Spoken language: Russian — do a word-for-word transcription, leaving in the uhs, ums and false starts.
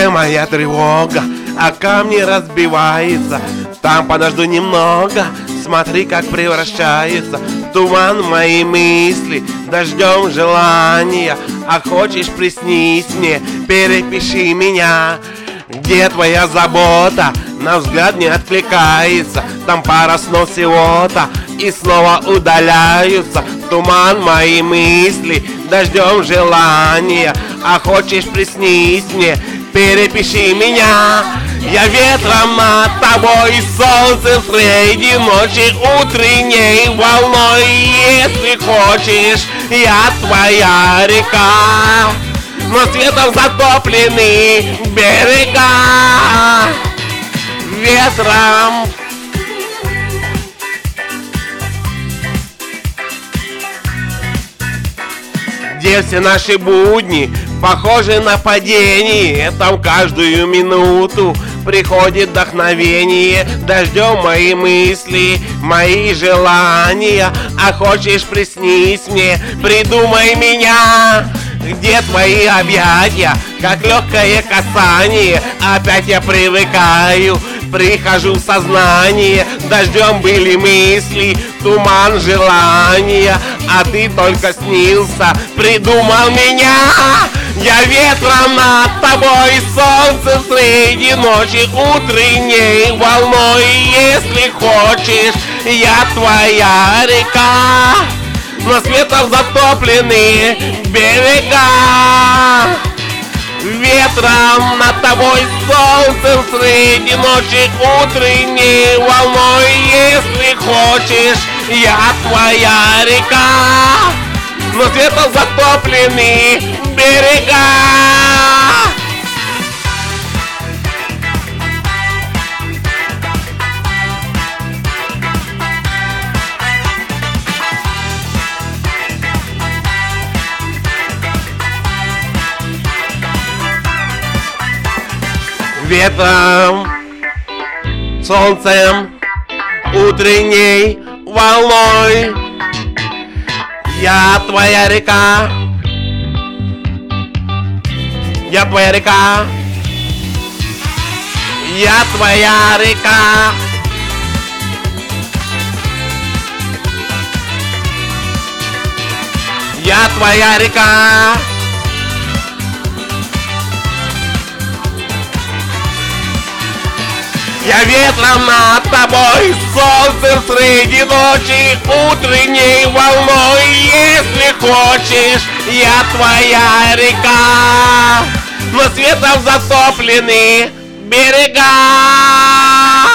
где моя тревога, а камни разбиваются. Там подожду немного, смотри, как превращаются в туман мои мысли, дождем желания. А хочешь, приснись мне, перепиши меня. Где твоя забота, на взгляд не откликается. Там пара снов всего-то, и снова удаляются в туман мои мысли, дождем желания. А хочешь, приснись мне, перепиши меня. Я ветром над тобой, солнцем среди ночи, утренней волной. Если хочешь, я твоя река, но светом затоплены берега. Ветром где все наши будни похожи на падение. Там каждую минуту приходит вдохновение, дождем мои мысли, мои желания. А хочешь, приснись мне, придумай меня. Где твои объятия, как легкое касание? Опять я привыкаю, прихожу в сознание. Дождем были мысли, туман желания, а ты только снился, придумал меня. Я ветром над тобой, солнце среди ночи, утренней волной. Если хочешь, я твоя река, но светом затоплены берега. Ветром над тобой, солнцем среди ночи, утренней волной. Если хочешь, я твоя река, но светом затоплены берега. Ветром, солнцем, утренней волной. Я твоя река, я твоя река, я твоя река. Я твоя река. Я ветром над тобой, солнцем среди ночи, утренней волной. Если хочешь, я твоя река, но светом затоплены берега.